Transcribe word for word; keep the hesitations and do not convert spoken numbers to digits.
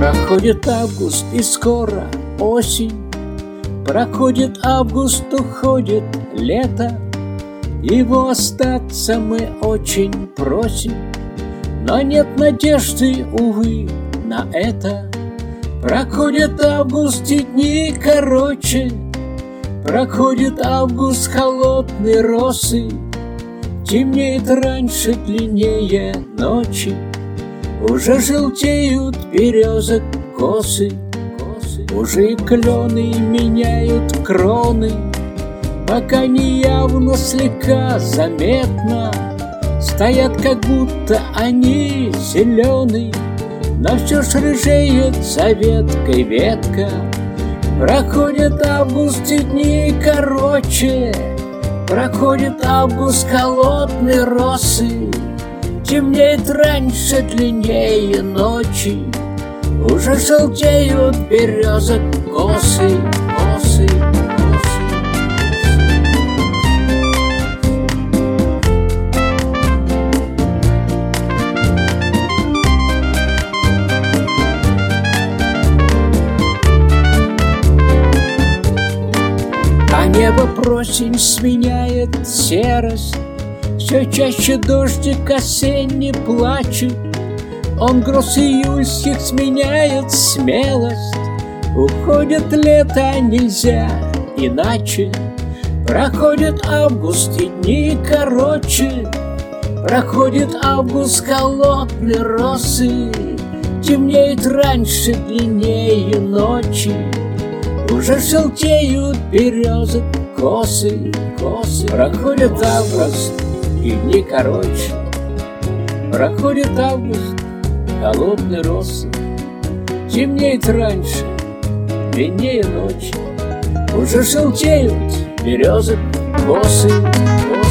Проходит август и скоро осень, проходит август, уходит лето. Его остаться мы очень просим, но нет надежды, увы, на это. Проходит август и дни короче, проходит август холодной росы. Темнеет раньше, длиннее ночи, уже желтеют березок косы. Уже и клены меняют кроны, пока не явно слегка заметно. Стоят, как будто они зеленые, но все ж рыжеет за веткой ветка. Проходит август и дни короче, проходит август холодной росы. Темнеет раньше, длиннее ночи, уже желтеют березок косы, косы, косы. А небо просень сменяет серость, все чаще дождик осенний плачет. Он гроз июльских сменяет смелость. Уходит лето, нельзя иначе. Проходит август и дни короче, проходит август холодной росы. Темнеет раньше, длиннее ночи, уже желтеют березок косы, косы. Проходит август и дни короче, проходит август холодной росы. Темнеет раньше, длиннее ночи, уже желтеют березок косы, косы.